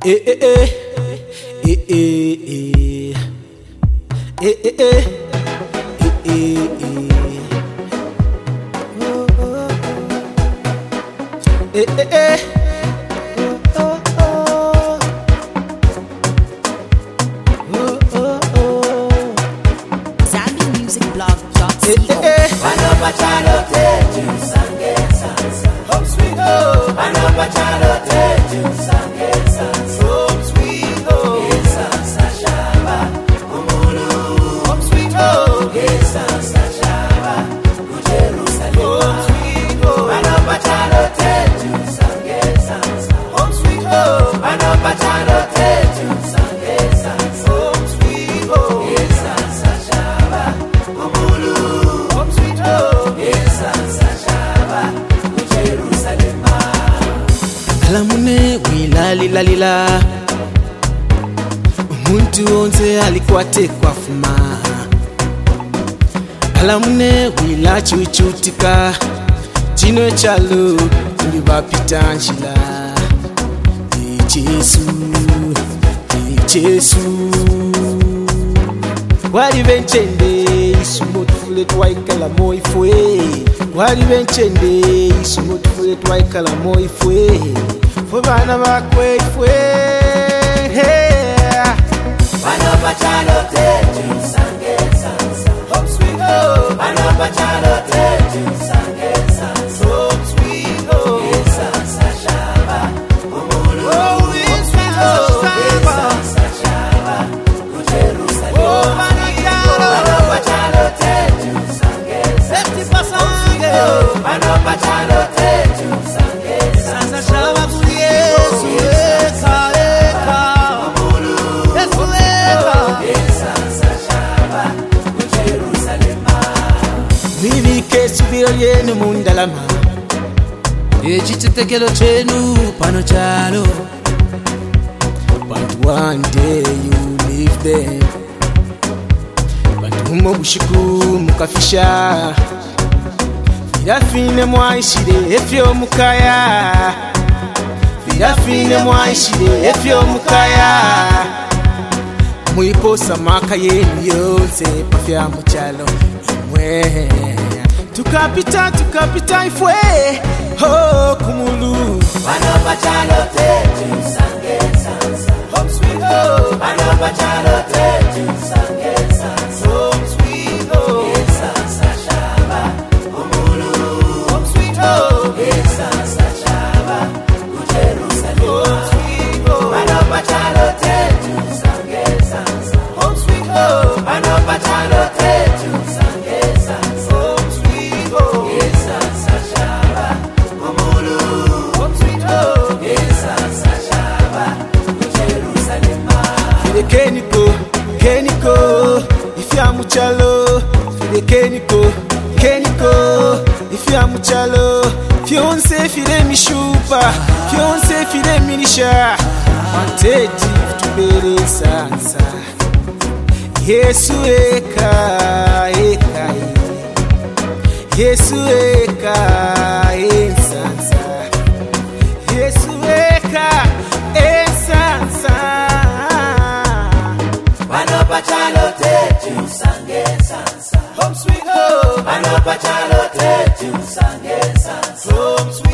eh eh eh eh eh eh eh eh Alamune wilalila umuntu onze alikwate kwa fuma. Alamune wila chuchutika chino chalo tulibapita njila. Jesu wali benchende isumutufule twaikala moifwe. Wali benchende isumutufule twaikala moifwe. Fwe bana bakwe ifwe. Bana bachalo tetu sange sansa. Home sweet home. Bana bachalo tetu sange sansa. Home sweet home. Yes sansa shaba. Umulu. Oh yes sansa shaba. Kujerusalem. Oh bana bachalo tetu sange sansa. Bana bachalo tetu sange sansa shaba. Yenu mundalama echitekelo chenu pano chalo. But one day you leave them. But humo bushiku mukafisha. Firafine mwaishire efyo mukaya. Firafine mwaishire efyo mukaya. Muiposa maka yenu yonse pafya muchalo imwe. Tukapita ifwe ho kumulu. Bana bachalo tetu sange sansa. Home sweet home. Bana bachalo tetu sange sansa. Home sweet home. Yes sansa shaba. Umulu. Home sweet home. Yes sansa shaba. Kujerusalem. Home sweet home. Bana bachalo tetu sange sansa. Home sweet home. Bana bachalo tetu sange sansa. Keniko, ifya muchalo. Fide Keniko, ifya muchalo. Fionse fide mishupa, fionse fide minisha. Mateti tubere sansa. Yesu eka. Yesu eka sansa. Yesu eka sansa. Bana bachalo tetu sange sansa. Home sweet home. Bana bachalo tetu sange sansa. Home sweet